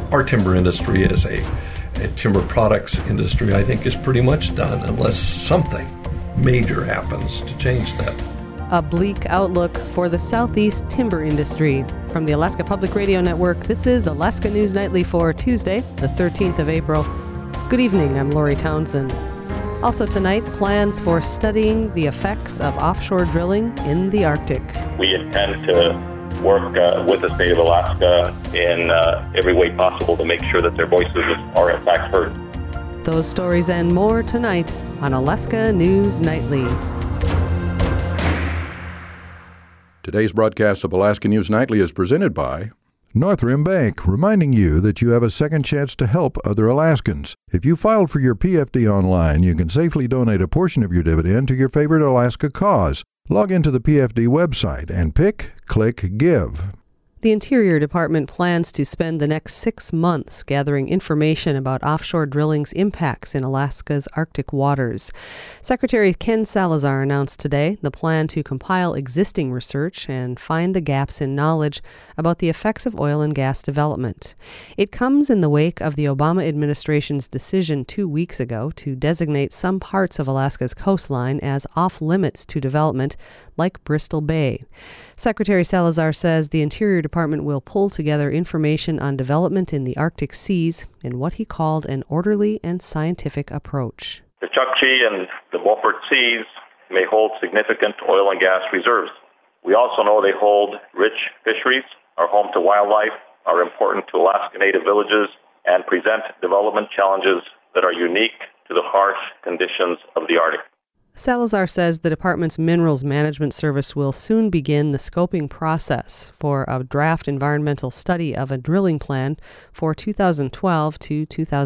Our timber industry as a timber products industry, I think, is pretty much done unless something major happens to change that. A bleak outlook for the Southeast timber industry. From the Alaska Public Radio Network, this is Alaska News Nightly for Tuesday, the 13th of April. Good evening, I'm Lori Townsend. Also tonight, plans for studying the effects of offshore drilling in the Arctic. We intend to work with the state of Alaska in every way possible to make sure that their voices are in fact heard. Those stories and more tonight on Alaska News Nightly. Today's broadcast of Alaska News Nightly is presented by Northrim Bank, reminding you that you have a second chance to help other Alaskans. If you filed for your PFD online, you can safely donate a portion of your dividend to your favorite Alaska cause. Log into the PFD website and click Give. The Interior Department plans to spend the next 6 months gathering information about offshore drilling's impacts in Alaska's Arctic waters. Secretary Ken Salazar announced today the plan to compile existing research and find the gaps in knowledge about the effects of oil and gas development. It comes in the wake of the Obama administration's decision 2 weeks ago to designate some parts of Alaska's coastline as off-limits to development, like Bristol Bay. Secretary Salazar says the Interior Department will pull together information on development in the Arctic seas in what he called an orderly and scientific approach. The Chukchi and the Beaufort Seas may hold significant oil and gas reserves. We also know they hold rich fisheries, are home to wildlife, are important to Alaska Native villages, and present development challenges that are unique to the harsh conditions of the Arctic. Salazar says the department's Minerals Management Service will soon begin the scoping process for a draft environmental study of a drilling plan for 2012 to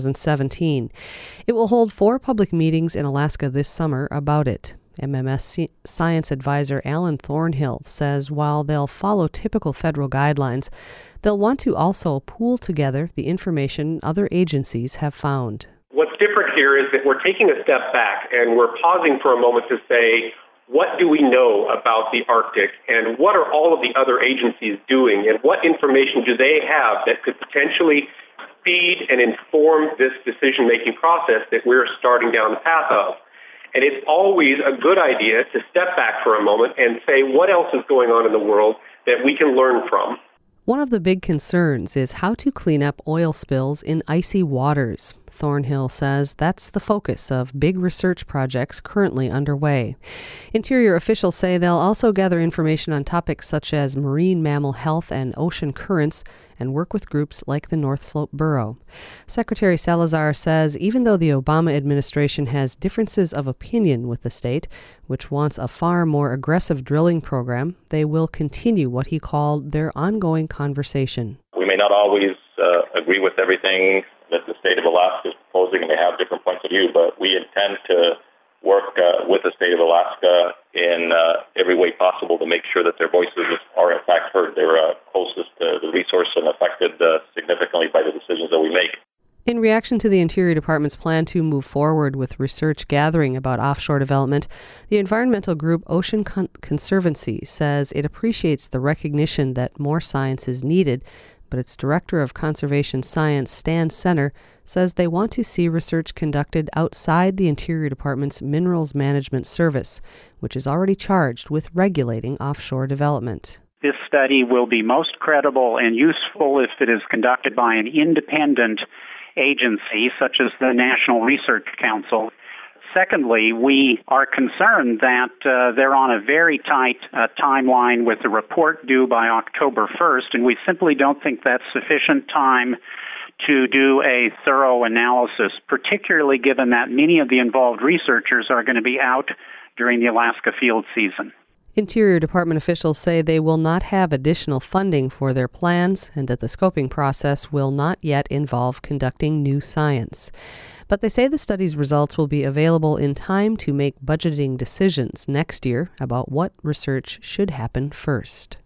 2017. It will hold 4 public meetings in Alaska this summer about it. MMS Science Advisor Alan Thornhill says while they'll follow typical federal guidelines, they'll want to also pool together the information other agencies have found. What's different here is that we're taking a step back and we're pausing for a moment to say, what do we know about the Arctic and what are all of the other agencies doing and what information do they have that could potentially feed and inform this decision-making process that we're starting down the path of? And it's always a good idea to step back for a moment and say, what else is going on in the world that we can learn from? One of the big concerns is how to clean up oil spills in icy waters. Thornhill says that's the focus of big research projects currently underway. Interior officials say they'll also gather information on topics such as marine mammal health and ocean currents and work with groups like the North Slope Borough. Secretary Salazar says even though the Obama administration has differences of opinion with the state, which wants a far more aggressive drilling program, they will continue what he called their ongoing conversation. We may not always agree with everything that the state of Alaska is proposing and they have different points of view, but we intend to work with the state of Alaska in every way possible to make sure that their voices are in fact heard. They're closest to the resource and affected significantly by the decisions that we make. In reaction to the Interior Department's plan to move forward with research gathering about offshore development, the environmental group Ocean Conservancy says it appreciates the recognition that more science is needed, but its Director of Conservation Science, Stan Senner, says they want to see research conducted outside the Interior Department's Minerals Management Service, which is already charged with regulating offshore development. This study will be most credible and useful if it is conducted by an independent agency, such as the National Research Council. Secondly, we are concerned that they're on a very tight timeline with the report due by October 1st, and we simply don't think that's sufficient time to do a thorough analysis, particularly given that many of the involved researchers are going to be out during the Alaska field season. Interior Department officials say they will not have additional funding for their plans and that the scoping process will not yet involve conducting new science. But they say the study's results will be available in time to make budgeting decisions next year about what research should happen first.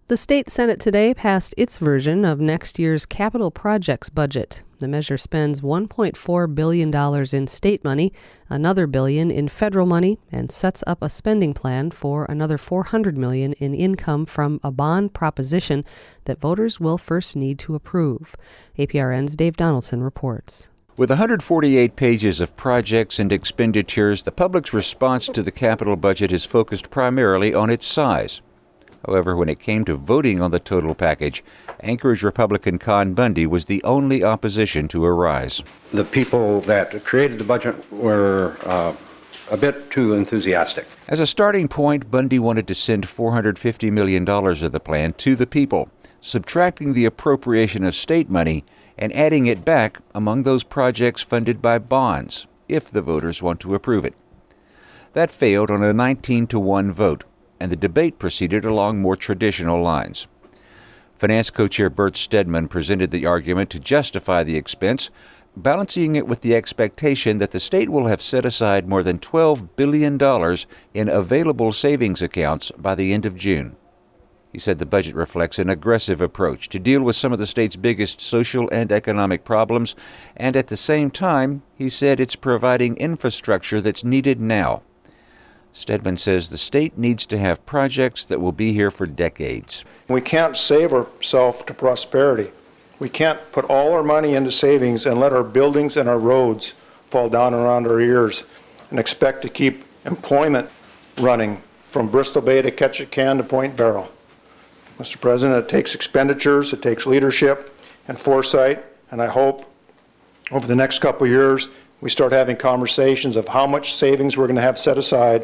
The state Senate today passed its version of next year's capital projects budget. The measure spends $1.4 billion in state money, another billion in federal money, and sets up a spending plan for another $400 million in income from a bond proposition that voters will first need to approve. APRN's Dave Donaldson reports. With 148 pages of projects and expenditures, the public's response to the capital budget is focused primarily on its size. However, when it came to voting on the total package, Anchorage Republican Con Bundy was the only opposition to a rise. The people that created the budget were a bit too enthusiastic. As a starting point, Bundy wanted to send $450 million of the plan to the people, subtracting the appropriation of state money and adding it back among those projects funded by bonds, if the voters want to approve it. That failed on a 19-1 vote, and the debate proceeded along more traditional lines. Finance co-chair Bert Stedman presented the argument to justify the expense, balancing it with the expectation that the state will have set aside more than $12 billion in available savings accounts by the end of June. He said the budget reflects an aggressive approach to deal with some of the state's biggest social and economic problems, and at the same time, he said it's providing infrastructure that's needed now. Stedman says the state needs to have projects that will be here for decades. We can't save ourselves to prosperity. We can't put all our money into savings and let our buildings and our roads fall down around our ears and expect to keep employment running from Bristol Bay to Ketchikan to Point Barrow. Mr. President, it takes expenditures, it takes leadership and foresight, and I hope over the next couple of years we start having conversations of how much savings we're going to have set aside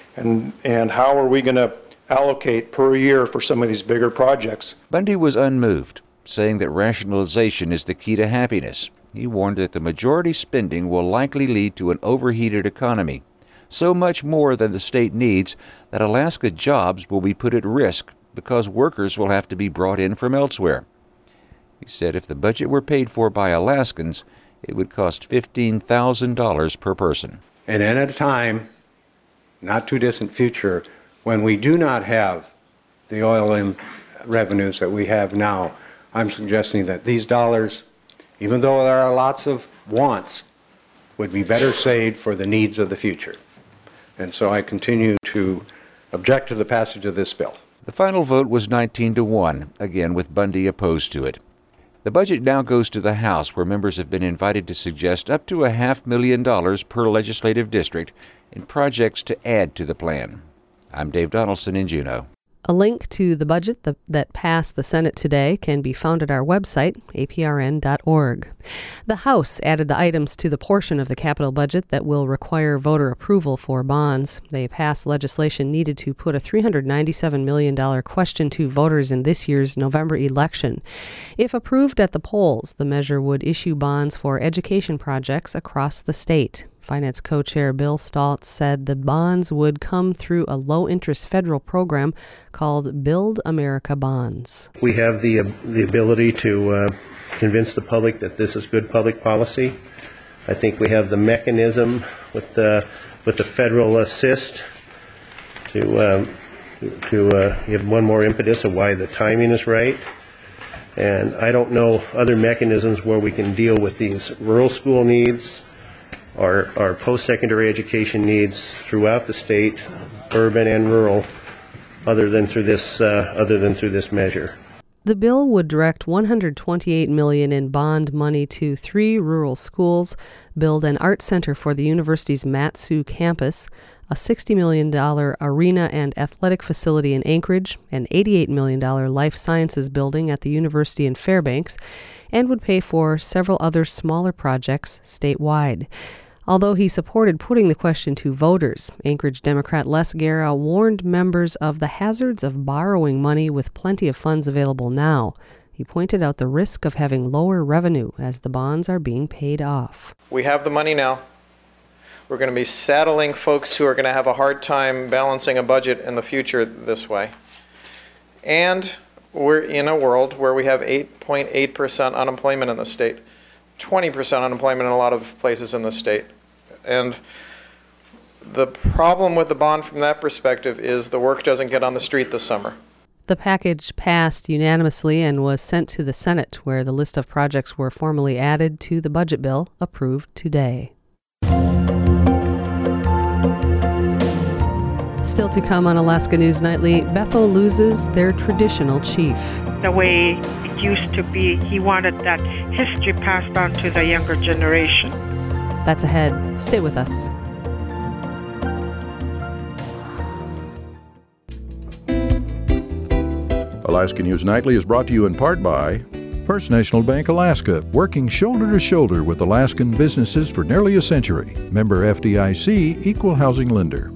and how are we going to allocate per year for some of these bigger projects. Bundy was unmoved, saying that rationalization is the key to happiness. He warned that the majority spending will likely lead to an overheated economy, so much more than the state needs that Alaska jobs will be put at risk because workers will have to be brought in from elsewhere. He said if the budget were paid for by Alaskans, it would cost $15,000 per person. And then at a time, not too distant future, when we do not have the oil revenues that we have now, I'm suggesting that these dollars, even though there are lots of wants, would be better saved for the needs of the future. And so I continue to object to the passage of this bill. The final vote was 19-1, again with Bundy opposed to it. The budget now goes to the House, where members have been invited to suggest up to $500,000 per legislative district in projects to add to the plan. I'm Dave Donaldson in Juneau. A link to the budget that passed the Senate today can be found at our website, aprn.org. The House added the items to the portion of the capital budget that will require voter approval for bonds. They passed legislation needed to put a $397 million question to voters in this year's November election. If approved at the polls, the measure would issue bonds for education projects across the state. Finance co-chair Bill Stoltz said the bonds would come through a low-interest federal program called Build America Bonds. We have the ability to convince the public that this is good public policy. I think we have the mechanism with the federal assist to give one more impetus of why the timing is right. And I don't know other mechanisms where we can deal with these rural school needs, our post-secondary education needs throughout the state, urban and rural, other than through this measure. The bill would direct $128 million in bond money to 3 rural schools, build an art center for the university's Mat-Su campus, a $60 million arena and athletic facility in Anchorage, an $88 million life sciences building at the university in Fairbanks, and would pay for several other smaller projects statewide. Although he supported putting the question to voters, Anchorage Democrat Les Guerra warned members of the hazards of borrowing money with plenty of funds available now. He pointed out the risk of having lower revenue as the bonds are being paid off. We have the money now. We're going to be saddling folks who are going to have a hard time balancing a budget in the future this way. And we're in a world where we have 8.8% unemployment in the state, 20% unemployment in a lot of places in the state. And the problem with the bond from that perspective is the work doesn't get on the street this summer. The package passed unanimously and was sent to the Senate, where the list of projects were formally added to the budget bill approved today. Still to come on Alaska News Nightly, Bethel loses their traditional chief. The way it used to be, he wanted that history passed on to the younger generation. That's ahead. Stay with us. Alaska News Nightly is brought to you in part by First National Bank Alaska, working shoulder to shoulder with Alaskan businesses for nearly a century. Member FDIC, Equal Housing Lender.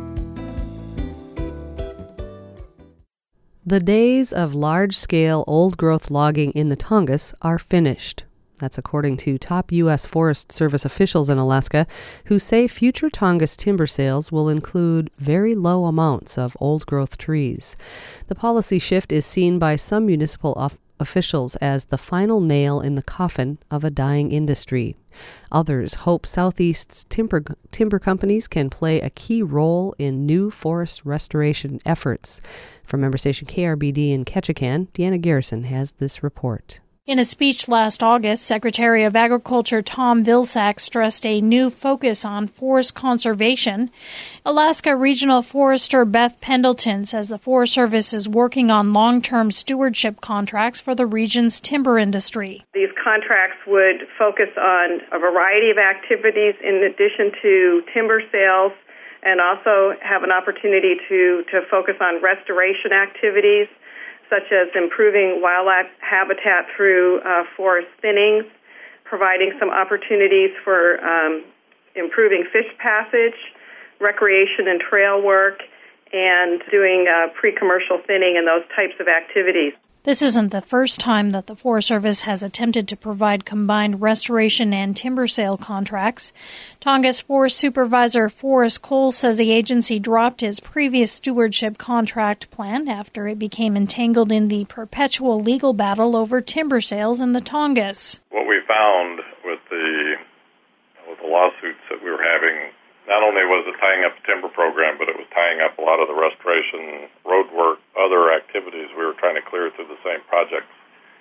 The days of large-scale old-growth logging in the Tongass are finished. That's according to top U.S. Forest Service officials in Alaska, who say future Tongass timber sales will include very low amounts of old-growth trees. The policy shift is seen by some municipal officials as the final nail in the coffin of a dying industry. Others hope Southeast's timber companies can play a key role in new forest restoration efforts. From member station KRBD in Ketchikan, Deanna Garrison has this report. In a speech last August, Secretary of Agriculture Tom Vilsack stressed a new focus on forest conservation. Alaska Regional Forester Beth Pendleton says the Forest Service is working on long-term stewardship contracts for the region's timber industry. These contracts would focus on a variety of activities in addition to timber sales, and also have an opportunity to focus on restoration activities, such as improving wildlife habitat through forest thinnings, providing some opportunities for improving fish passage, recreation and trail work, and doing pre-commercial thinning and those types of activities. This isn't the first time that the Forest Service has attempted to provide combined restoration and timber sale contracts. Tongass Forest Supervisor Forrest Cole says the agency dropped his previous stewardship contract plan after it became entangled in the perpetual legal battle over timber sales in the Tongass. What we found with the lawsuits that we were having, not only was it tying up the timber program, but it was tying up a lot of the restoration, road work, other activities we were trying to clear through the same projects.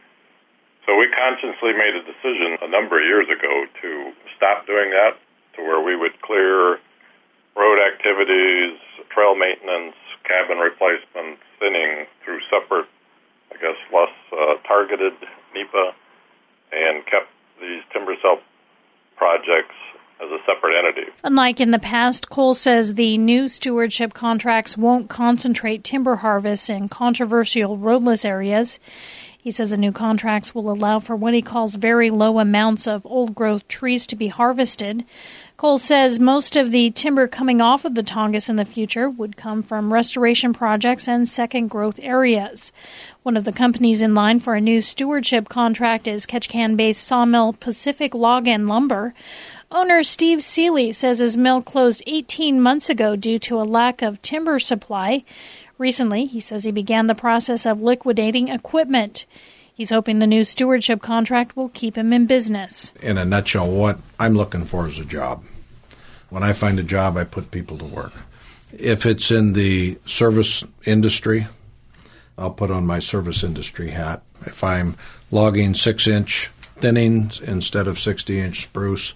So we consciously made a decision a number of years ago to stop doing that, to where we would clear road activities, trail maintenance, cabin replacement, thinning through separate, less targeted NEPA, and kept these timber sale projects as a separate entity. Unlike in the past, Cole says the new stewardship contracts won't concentrate timber harvests in controversial roadless areas. He says the new contracts will allow for what he calls very low amounts of old-growth trees to be harvested. Cole says most of the timber coming off of the Tongass in the future would come from restoration projects and second-growth areas. One of the companies in line for a new stewardship contract is Ketchikan-based sawmill Pacific Log and Lumber. Owner Steve Seeley says his mill closed 18 months ago due to a lack of timber supply. Recently, he says he began the process of liquidating equipment. He's hoping the new stewardship contract will keep him in business. In a nutshell, what I'm looking for is a job. When I find a job, I put people to work. If it's in the service industry, I'll put on my service industry hat. If I'm logging 6-inch thinnings instead of 60-inch spruce,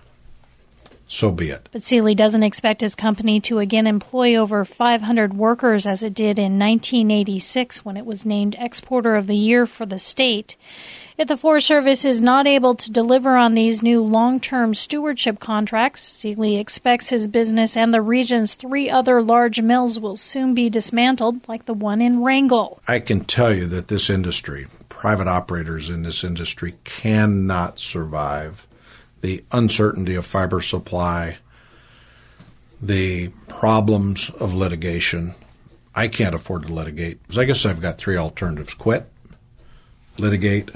so be it. But Seeley doesn't expect his company to again employ over 500 workers as it did in 1986 when it was named Exporter of the Year for the state. If the Forest Service is not able to deliver on these new long-term stewardship contracts, Seeley expects his business and the region's 3 other large mills will soon be dismantled, like the one in Wrangell. I can tell you that this industry, private operators in this industry, cannot survive the uncertainty of fiber supply, the problems of litigation. I can't afford to litigate. I guess I've got 3 alternatives: quit, litigate,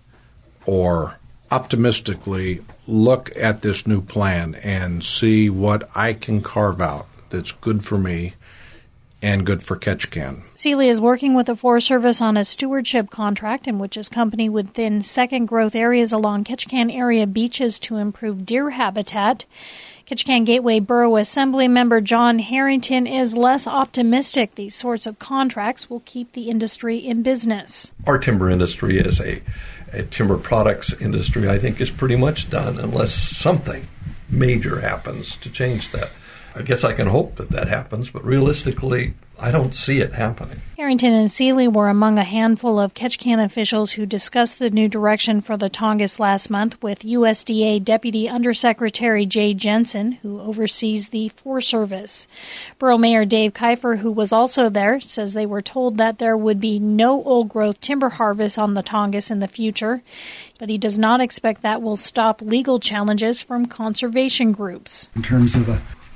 or optimistically look at this new plan and see what I can carve out that's good for me and good for Ketchikan. Sealy is working with the Forest Service on a stewardship contract in which his company would thin second growth areas along Ketchikan area beaches to improve deer habitat. Ketchikan Gateway Borough Assembly member John Harrington is less optimistic these sorts of contracts will keep the industry in business. Our timber industry is a timber products industry, I think, is pretty much done unless something major happens to change that. I guess I can hope that happens, but realistically, I don't see it happening. Harrington and Sealy were among a handful of Ketchikan officials who discussed the new direction for the Tongass last month with USDA Deputy Undersecretary Jay Jensen, who oversees the Forest Service. Borough Mayor Dave Kiefer, who was also there, says they were told that there would be no old-growth timber harvest on the Tongass in the future, but he does not expect that will stop legal challenges from conservation groups. In terms of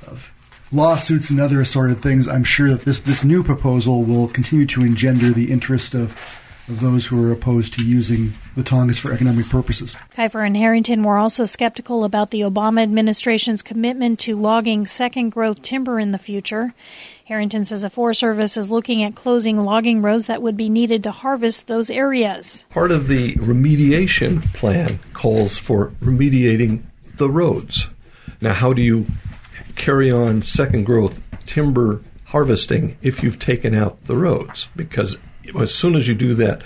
lawsuits and other assorted things, I'm sure that this new proposal will continue to engender the interest of those who are opposed to using the Tongass for economic purposes. Kiefer and Harrington were also skeptical about the Obama administration's commitment to logging second-growth timber in the future. Harrington says the Forest Service is looking at closing logging roads that would be needed to harvest those areas. Part of the remediation plan calls for remediating the roads. Now, how do you carry on second growth timber harvesting if you've taken out the roads? Because as soon as you do that,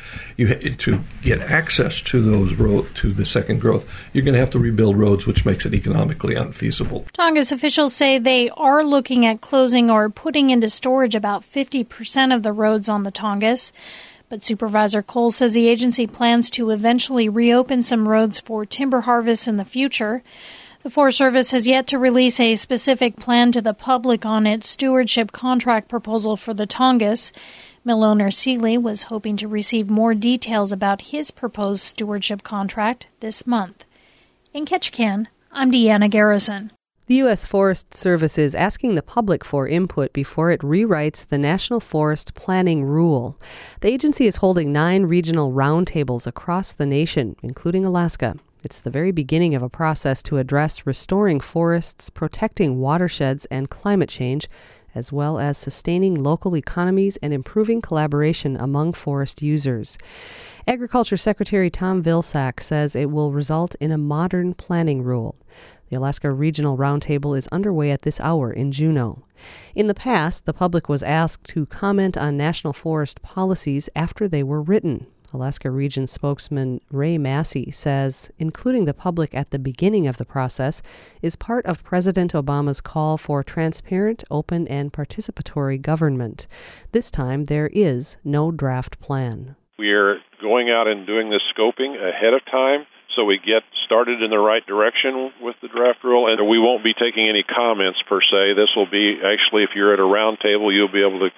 to get access to those to the second growth, you're going to have to rebuild roads, which makes it economically unfeasible. Tongass officials say they are looking at closing or putting into storage about 50% of the roads on the Tongass. But Supervisor Cole says the agency plans to eventually reopen some roads for timber harvest in the future. The Forest Service has yet to release a specific plan to the public on its stewardship contract proposal for the Tongass. Mill owner Sealy was hoping to receive more details about his proposed stewardship contract this month. In Ketchikan, I'm Deanna Garrison. The U.S. Forest Service is asking the public for input before it rewrites the National Forest Planning Rule. The agency is holding 9 regional roundtables across the nation, including Alaska. It's the very beginning of a process to address restoring forests, protecting watersheds and climate change, as well as sustaining local economies and improving collaboration among forest users. Agriculture Secretary Tom Vilsack says it will result in a modern planning rule. The Alaska Regional Roundtable is underway at this hour in Juneau. In the past, the public was asked to comment on national forest policies after they were written. Alaska Region spokesman Ray Massey says including the public at the beginning of the process is part of President Obama's call for transparent, open, and participatory government. This time, there is no draft plan. We are going out and doing this scoping ahead of time so we get started in the right direction with the draft rule, and we won't be taking any comments per se. This will be actually, if you're at a round table, you'll be able to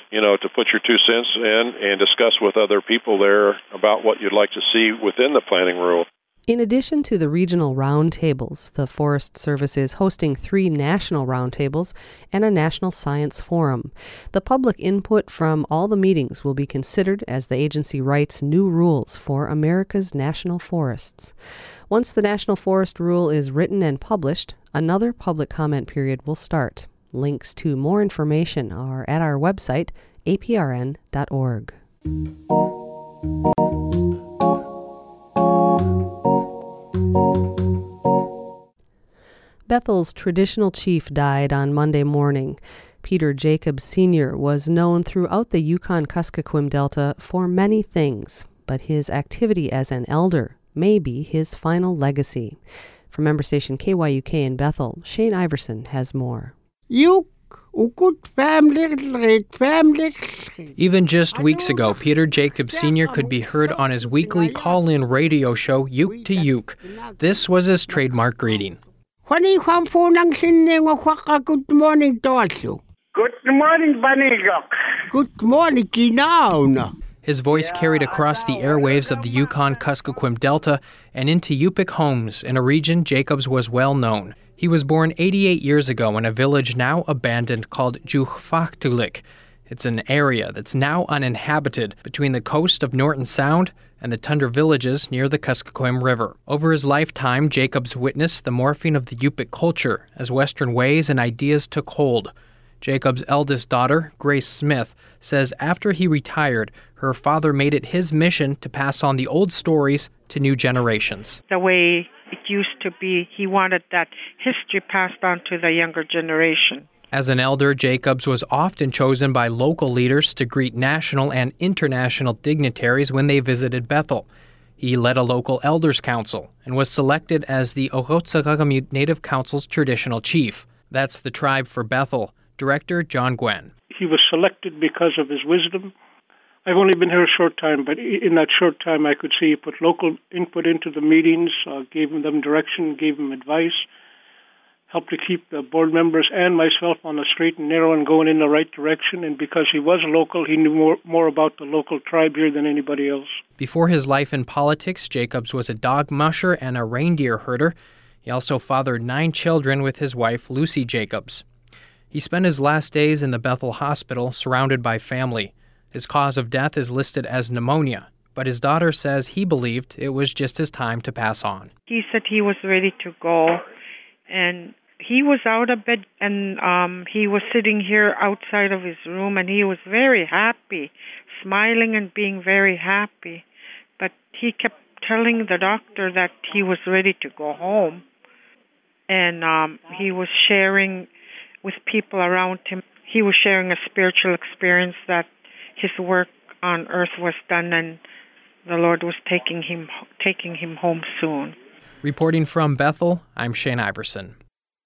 put your 2 cents in and discuss with other people there about what you'd like to see within the planning rule. In addition to the regional roundtables, the Forest Service is hosting 3 national roundtables and a national science forum. The public input from all the meetings will be considered as the agency writes new rules for America's national forests. Once the National Forest Rule is written and published, another public comment period will start. Links to more information are at our website, aprn.org. Bethel's traditional chief died on Monday morning. Peter Jacobs Sr. was known throughout the Yukon-Kuskokwim Delta for many things, but his activity as an elder may be his final legacy. From member station KYUK in Bethel, Shane Iverson has more. Even just weeks ago, Peter Jacobs Sr. could be heard on his weekly call-in radio show, Uke to Uke. This was his trademark greeting. Good morning, Dorsu. Good morning, Banigok. Good morning, Kinauna. His voice carried across the airwaves of the Yukon-Kuskokwim Delta and into Yupik homes, in a region Jacobs was well known. He was born 88 years ago in a village now abandoned called Juchfachtulik. It's an area that's now uninhabited between the coast of Norton Sound and the tundra villages near the Kuskokwim River. Over his lifetime, Jacobs witnessed the morphing of the Yupik culture as Western ways and ideas took hold. Jacob's eldest daughter, Grace Smith, says after he retired, her father made it his mission to pass on the old stories to new generations. The way it used to be, he wanted that history passed on to the younger generation. As an elder, Jacobs was often chosen by local leaders to greet national and international dignitaries when they visited Bethel. He led a local elders council and was selected as the Ocotsagagamut Native Council's traditional chief. That's the tribe for Bethel. Director John Gwen. He was selected because of his wisdom. I've only been here a short time, but in that short time I could see he put local input into the meetings, gave them direction, gave them advice, helped to keep the board members and myself on the straight and narrow and going in the right direction. And because he was local, he knew more about the local tribe here than anybody else. Before his life in politics, Jacobs was a dog musher and a reindeer herder. He also fathered 9 children with his wife, Lucy Jacobs. He spent his last days in the Bethel Hospital, surrounded by family. His cause of death is listed as pneumonia, but his daughter says he believed it was just his time to pass on. He said he was ready to go, and he was out of bed, and he was sitting here outside of his room, and he was very happy, smiling and being very happy. But he kept telling the doctor that he was ready to go home, and he was sharing with people around him. He was sharing a spiritual experience that his work on earth was done and the Lord was taking him home soon. Reporting from Bethel, I'm Shane Iverson.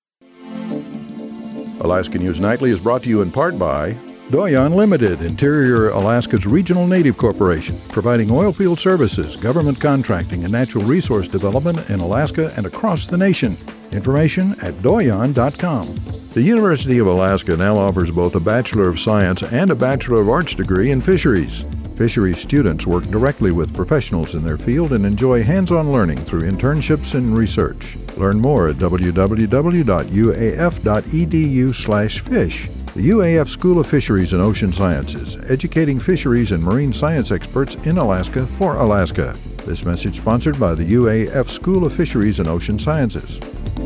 Alaska News Nightly is brought to you in part by Doyon Limited, Interior Alaska's regional native corporation, providing oilfield services, government contracting, and natural resource development in Alaska and across the nation. Information at doyon.com. The University of Alaska now offers both a Bachelor of Science and a Bachelor of Arts degree in fisheries. Fisheries students work directly with professionals in their field and enjoy hands-on learning through internships and research. Learn more at www.uaf.edu/fish. The UAF School of Fisheries and Ocean Sciences, educating fisheries and marine science experts in Alaska for Alaska. This message sponsored by the UAF School of Fisheries and Ocean Sciences.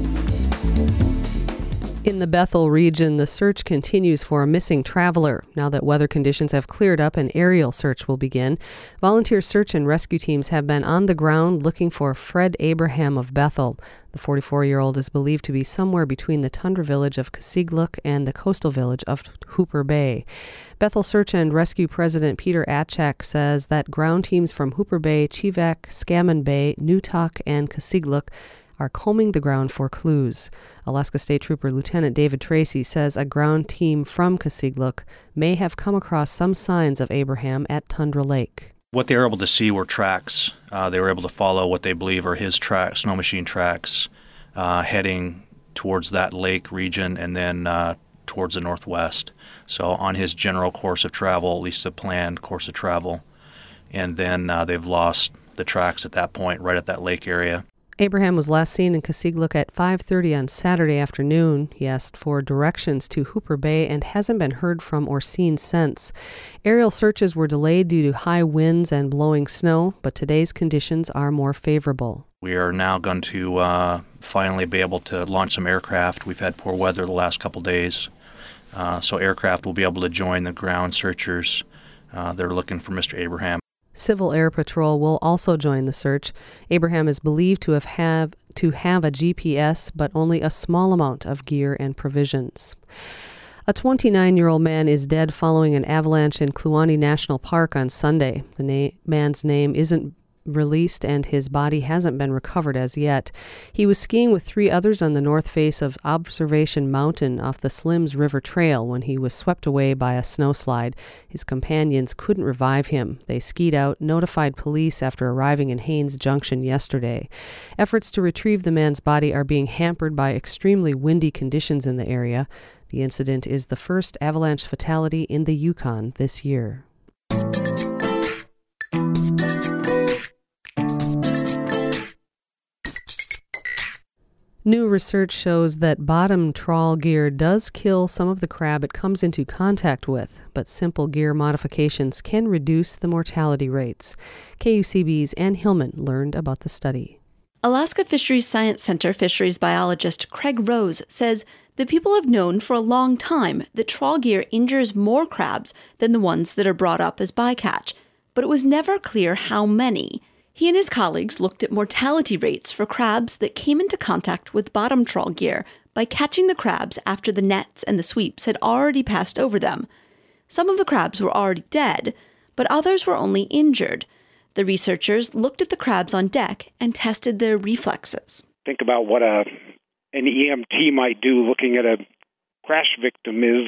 In the Bethel region, the search continues for a missing traveler. Now that weather conditions have cleared up, an aerial search will begin. Volunteer search and rescue teams have been on the ground looking for Fred Abraham of Bethel. The 44-year-old is believed to be somewhere between the tundra village of Kasigluk and the coastal village of Hooper Bay. Bethel Search and Rescue President Peter Atchak says that ground teams from Hooper Bay, Chivak, Scammon Bay, Newtok, and Kasigluk are combing the ground for clues. Alaska State Trooper Lieutenant David Tracy says a ground team from Kasigluk may have come across some signs of Abraham at Tundra Lake. What they were able to see were tracks. They were able to follow what they believe are his snow machine tracks heading towards that lake region and then towards the northwest. So on his general course of travel, at least the planned course of travel. And then they've lost the tracks at that point, right at that lake area. Abraham was last seen in Kasigluk at 5:30 on Saturday afternoon. He asked for directions to Hooper Bay and hasn't been heard from or seen since. Aerial searches were delayed due to high winds and blowing snow, but today's conditions are more favorable. We are now going to finally be able to launch some aircraft. We've had poor weather the last couple days, so aircraft will be able to join the ground searchers. They're looking for Mr. Abraham. Civil Air Patrol will also join the search. Abraham is believed to have a GPS, but only a small amount of gear and provisions. A 29-year-old man is dead following an avalanche in Kluane National Park on Sunday. The man's name isn't released and his body hasn't been recovered as yet. He was skiing with 3 others on the north face of Observation Mountain off the Slims River Trail when he was swept away by a snowslide. His companions couldn't revive him. They skied out, notified police after arriving in Haines Junction yesterday. Efforts to retrieve the man's body are being hampered by extremely windy conditions in the area. The incident is the first avalanche fatality in the Yukon this year. New research shows that bottom trawl gear does kill some of the crab it comes into contact with, but simple gear modifications can reduce the mortality rates. KUCB's Ann Hillman learned about the study. Alaska Fisheries Science Center fisheries biologist Craig Rose says the people have known for a long time that trawl gear injures more crabs than the ones that are brought up as bycatch, but it was never clear how many. He and his colleagues looked at mortality rates for crabs that came into contact with bottom trawl gear by catching the crabs after the nets and the sweeps had already passed over them. Some of the crabs were already dead, but others were only injured. The researchers looked at the crabs on deck and tested their reflexes. Think about what an EMT might do looking at a crash victim is,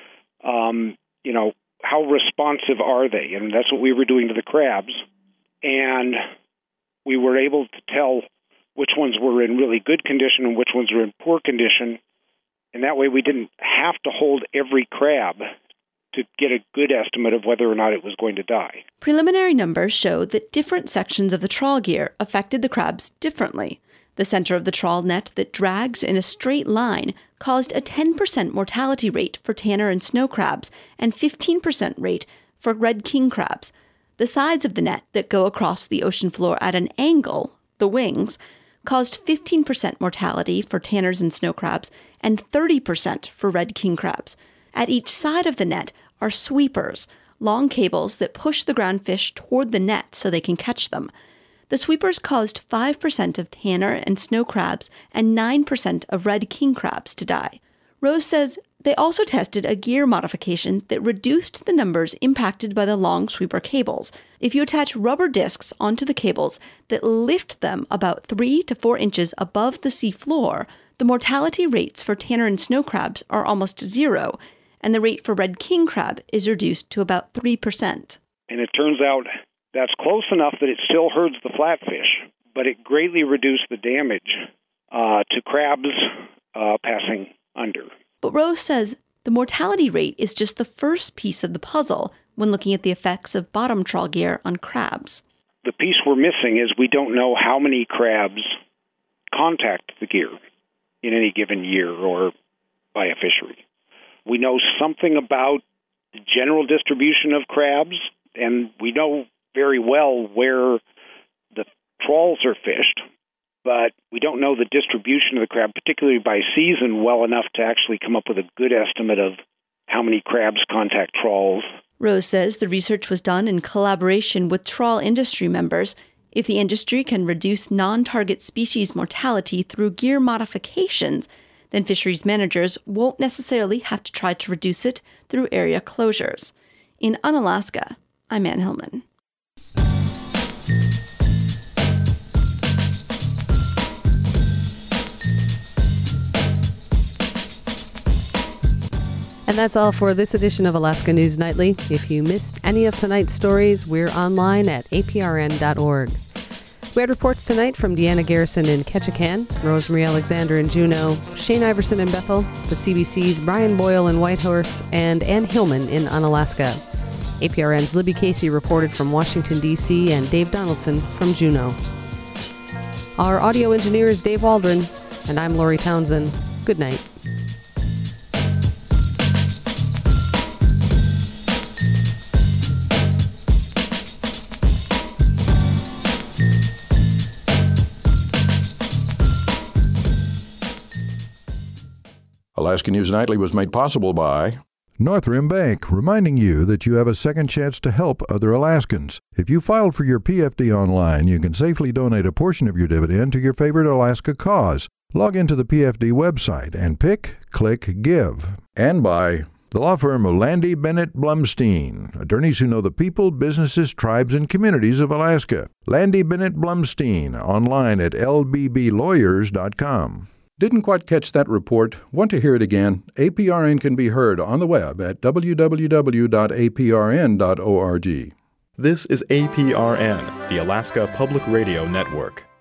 how responsive are they? And that's what we were doing to the crabs. And we were able to tell which ones were in really good condition and which ones were in poor condition. And that way we didn't have to hold every crab to get a good estimate of whether or not it was going to die. Preliminary numbers show that different sections of the trawl gear affected the crabs differently. The center of the trawl net that drags in a straight line caused a 10% mortality rate for tanner and snow crabs and 15% rate for red king crabs. The sides of the net that go across the ocean floor at an angle, the wings, caused 15% mortality for tanners and snow crabs and 30% for red king crabs. At each side of the net are sweepers, long cables that push the ground fish toward the net so they can catch them. The sweepers caused 5% of tanner and snow crabs and 9% of red king crabs to die. Rose says they also tested a gear modification that reduced the numbers impacted by the long sweeper cables. If you attach rubber discs onto the cables that lift them about 3 to 4 inches above the sea floor, the mortality rates for tanner and snow crabs are almost zero, and the rate for red king crab is reduced to about 3%. And it turns out that's close enough that it still herds the flatfish, but it greatly reduced the damage to crabs passing under. But Rose says the mortality rate is just the first piece of the puzzle when looking at the effects of bottom trawl gear on crabs. The piece we're missing is we don't know how many crabs contact the gear in any given year or by a fishery. We know something about the general distribution of crabs, and we know very well where the trawls are fished, but we don't know the distribution of the crab, particularly by season, well enough to actually come up with a good estimate of how many crabs contact trawls. Rose says the research was done in collaboration with trawl industry members. If the industry can reduce non-target species mortality through gear modifications, then fisheries managers won't necessarily have to try to reduce it through area closures. In Unalaska, I'm Ann Hillman. And that's all for this edition of Alaska News Nightly. If you missed any of tonight's stories, we're online at aprn.org. We had reports tonight from Deanna Garrison in Ketchikan, Rosemary Alexander in Juneau, Shane Iverson in Bethel, the CBC's Brian Boyle in Whitehorse, and Ann Hillman in Unalaska. APRN's Libby Casey reported from Washington, D.C., and Dave Donaldson from Juneau. Our audio engineer is Dave Waldron, and I'm Lori Townsend. Good night. Alaska News Nightly was made possible by Northrim Bank, reminding you that you have a second chance to help other Alaskans. If you filed for your PFD online, you can safely donate a portion of your dividend to your favorite Alaska cause. Log into the PFD website and click Give. And by the law firm of Landy Bennett Blumstein, attorneys who know the people, businesses, tribes, and communities of Alaska. Landy Bennett Blumstein, online at lbblawyers.com. Didn't quite catch that report? Want to hear it again? APRN can be heard on the web at www.aprn.org. This is APRN, the Alaska Public Radio Network.